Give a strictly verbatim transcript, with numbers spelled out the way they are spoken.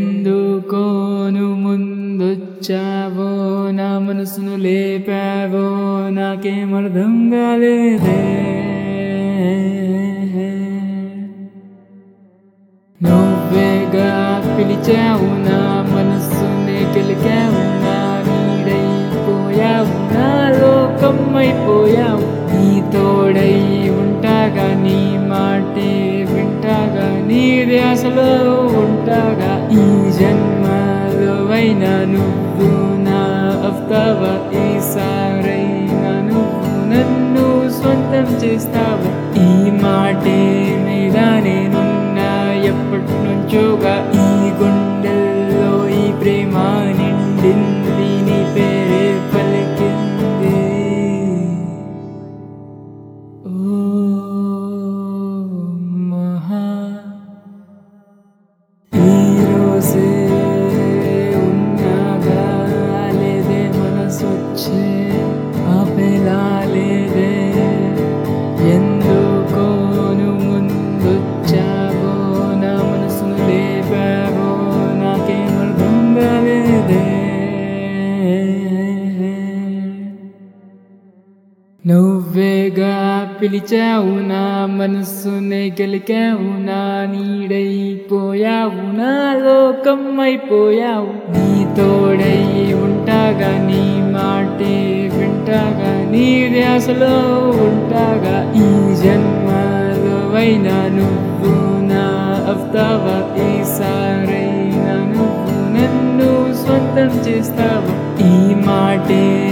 ఎందుకో నువ్వు ముందొచ్చావో, నా మనసును లేపావో, నాకేమర్థం కాలేదే. నువ్వేగా పిలిచావు నా మనసునే గెలికావు, నా నీడైపోయావు, నా లోకం అయిపోయావు. నీ తోడై ఉంటాగా, నీ మాటే వింటాగా, నీ ధ్యాసలో ఉంటాగా. ఈ జన్మలో అయినా నువ్వు నా అవుతావా, ఈసారైనా నువ్వు నన్ను సొంతం చేస్తావా. ఈ మాటే మీద నేనున్నా ఎప్పటి నుంచోగా, ఈ గుండెల్లో ఈ ప్రేమ నిండింది, నీ పేరే పలికింది. ఓ మహా ఈరోజే ఉన్నాగా లేదే, మనసొచ్చే ఆపేలా లేదే. ఎందుకో నువ్వు ముందొచ్చావో, నా మనసును లేపావో, నాకేమర్థం కాలేదే. నువ్వేగా పిలిచావు నా మనసునే గెలికావు, నా నీడైపోయావు, నా లోకం అయిపోయావు. నీ తోడై ఉంటాగా, నీ మాటే వింటాగా, నీ ధ్యాసలో ఉంటాగా. ఈ జన్మలో అయినా నువ్వు నా అవుతావా, ఈసారైనా నువ్వు నన్ను సొంతం చేస్తావా. ఈ మాటే